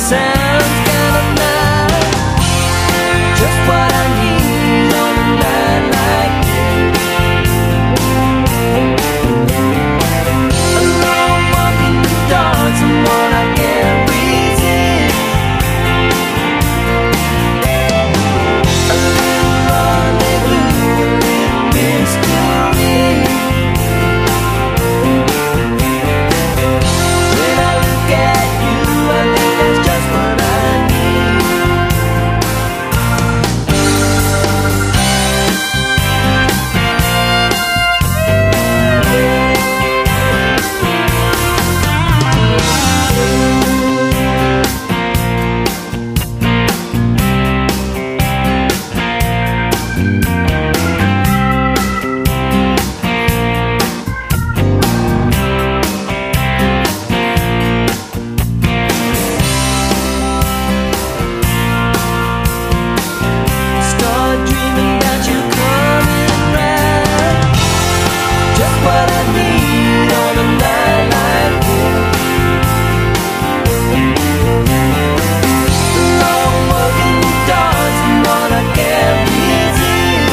Sounds kinda nice, just what I need on a night like this. Alone walking the dark, someone I can't resist. A little rendezvous, a little mystery. When I look at you, I think that's just what I need. Start dreaming that you're coming round. Just what I need on a night like this. Alone walking the dark, someone I can't resist.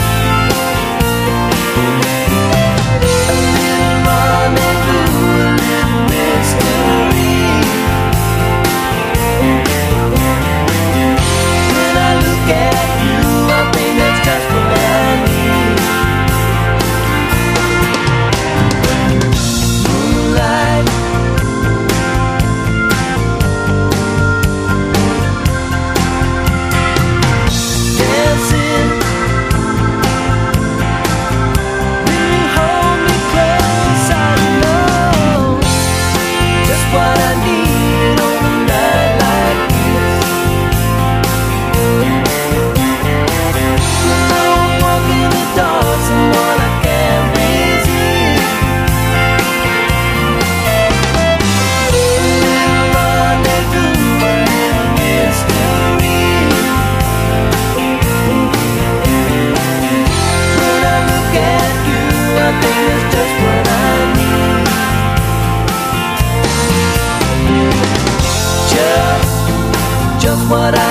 A little rendezvous, a little mystery. When I look at you, I think that's just what I need. Moonlight, dancing. When you hold me close, I know just what I need on a night like this. Alone walking the dark, someone I can't resist. A little rendezvous, a little mystery. When I look at you, I think it's just what I need. Just what I